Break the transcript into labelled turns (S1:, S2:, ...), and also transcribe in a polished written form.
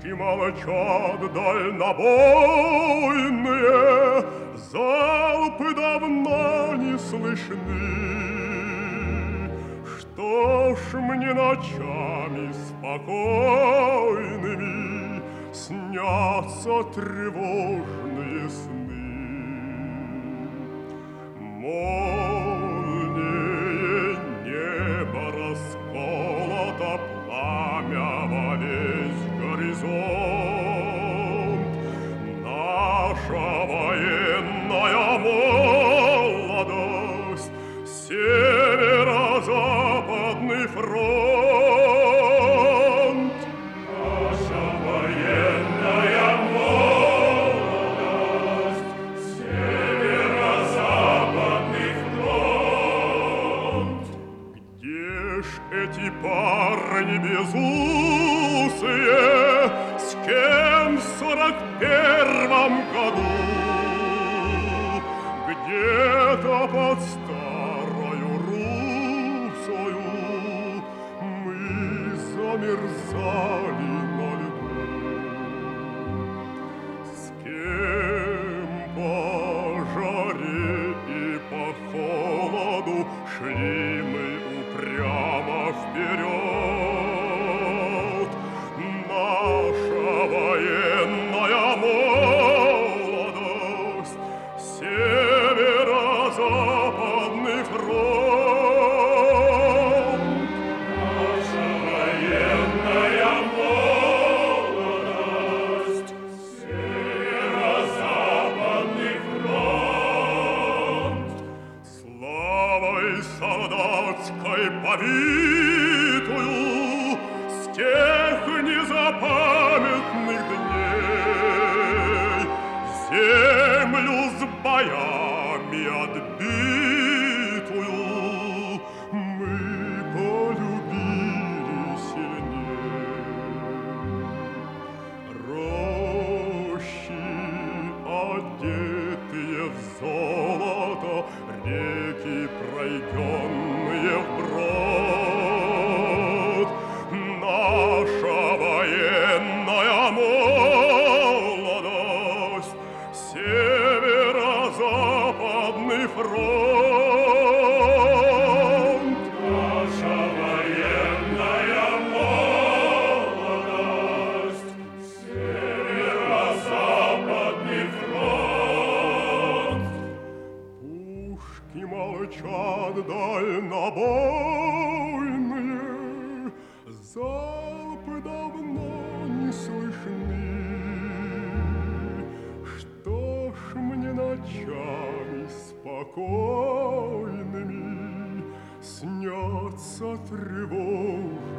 S1: Пушки молчат дальнобойные, залпы давно не слышны. Что ж мне ночами спокойными снятся тревожные сны? Молнией небо расколото, пламя во весь горизонт. Наша военная молодость, северо-западный фронт. Наша военная молодость, северо-западный фронт. Где ж эти парни безусые, с кем в 41-м году? Где-то под старою русою мы замерзали на льду. С кем по жаре и по холоду шли мы упрямо вперед? Наша военная молодость, северо-западный фронт. Наша военная молодость, северо-западный фронт. Славой солдатской побитую с тех незапамятных дней землю с боями отбитую мы полюбили сильней. Рощи, одетые в золото, реки, пройденные вброд. Наша военная молодость, северо-западный фронт. Наша военная молодость, северо-западный фронт. Пушки молчат дальнобойные, залпы давно не слышны. Что ж мне ночами спокойными снятся тревожные